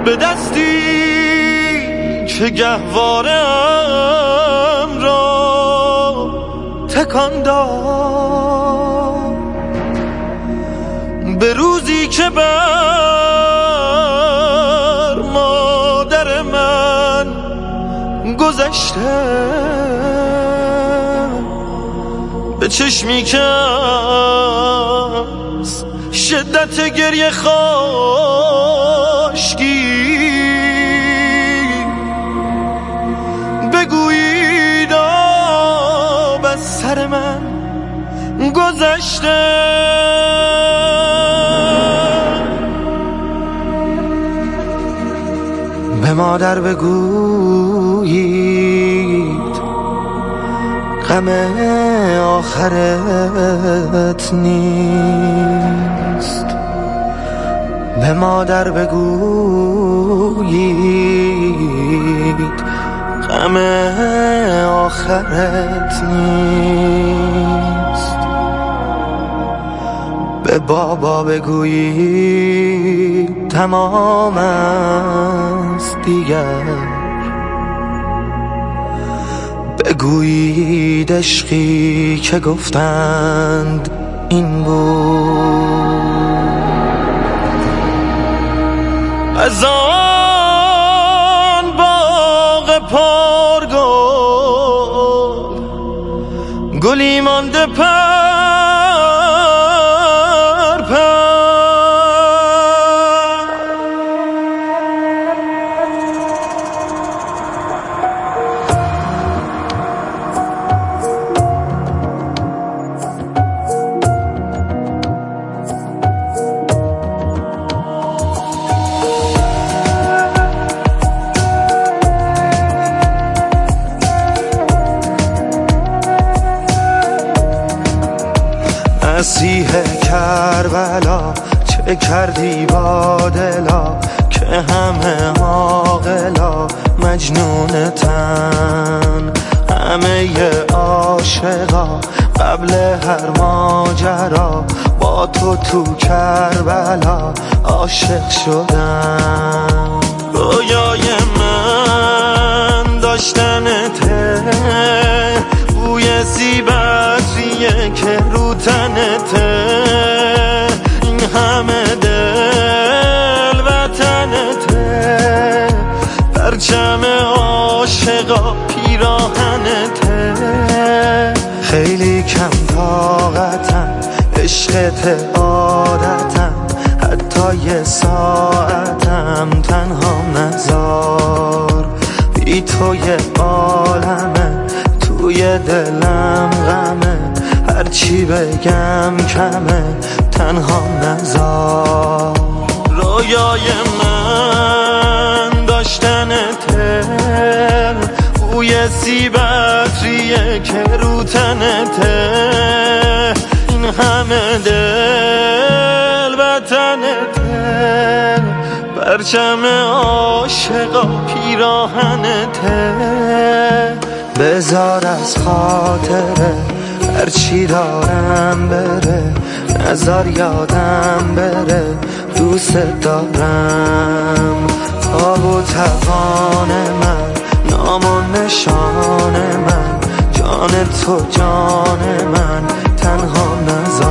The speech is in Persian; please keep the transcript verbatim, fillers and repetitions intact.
به دستی که گهوارم را تکان داد، به روزی که بر مادر من گذشته، به چشمی که از شدت گریه خاشکی بگویید آب از سر من گذشته. به مادر بگویید غم آخرت نیست، به مادر بگویید غم آخرت نیست، به بابا بگویید تمام است دیگر، بگویید عشقی که گفتند این بود. از آن باغ پرگل گلی مانده پر پر، مسیح کربلا چه کردی با دلا که همه عاقلا مجنون تن، همه عاشقا قبل هر ماجرا با تو تو کربلا عاشق شدن. رویای من داشتنته، بوی سیبتریه که رو تنته، این همه دل وطنته، پرچم عاشقا پیراهنته. خیلی کم طاقتم، عشقت عادتم، حتی یه ساعتم تنها نذار، بی تو یه عالمه توی دلم غمه، هرچی بگم کمه تنها نذار. رویای من داشتنته، بوی سیبتریه که رو تنته، این همه دل وطنته، پرچم عاشقا پیراهنته. بذار از خاطره هرچی دارم بره، نذار یادم بره دوست دارم. آب و توان من، نام و نشان من، جان تو جان من تنها نذار.